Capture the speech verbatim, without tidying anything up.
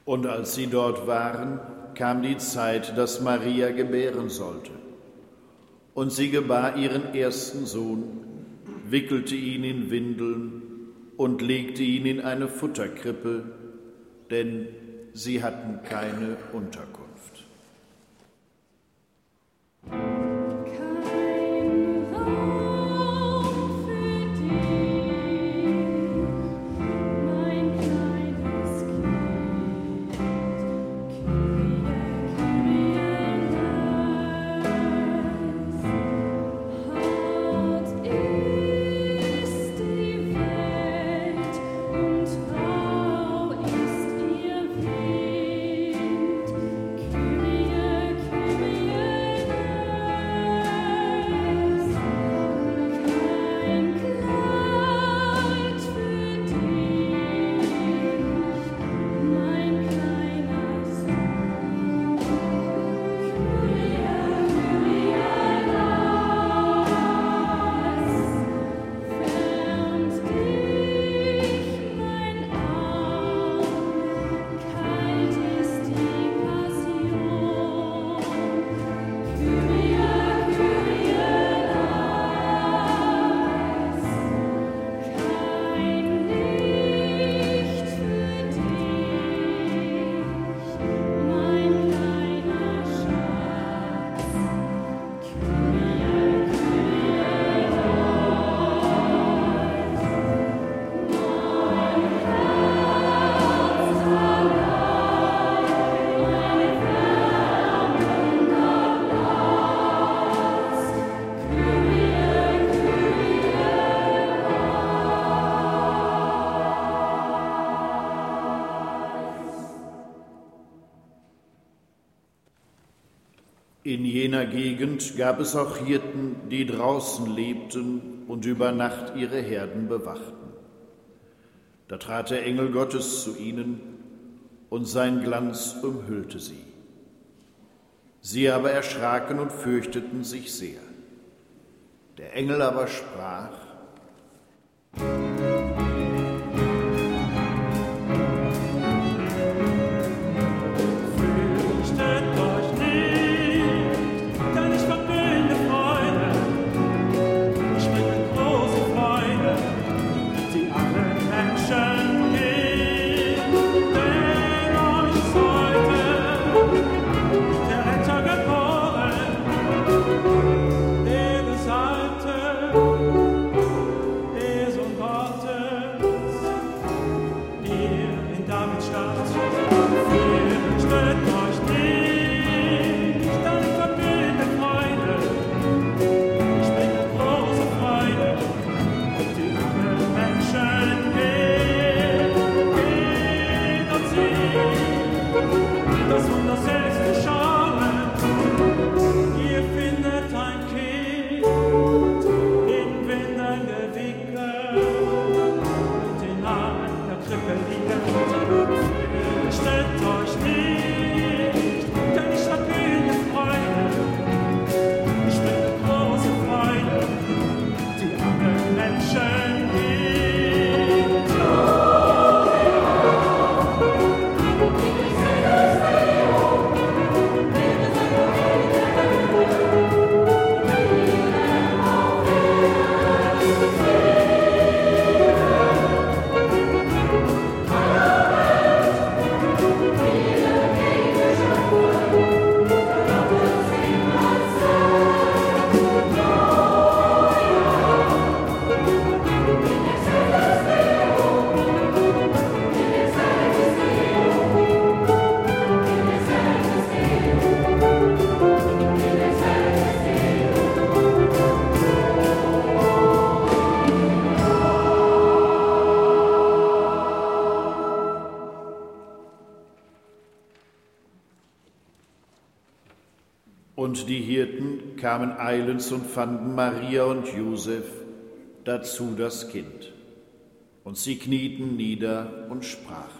Und als sie dort waren, kam die Zeit, dass Maria gebären sollte. Und sie gebar ihren ersten Sohn, wickelte ihn in Windeln und legte ihn in eine Futterkrippe, denn sie hatten keine Unterkunft. In jener Gegend gab es auch Hirten, die draußen lebten und über Nacht ihre Herden bewachten. Da trat der Engel Gottes zu ihnen, und sein Glanz umhüllte sie. Sie aber erschraken und fürchteten sich sehr. Der Engel aber sprach: Und die Hirten kamen eilends und fanden Maria und Josef, dazu das Kind. Und sie knieten nieder und sprachen: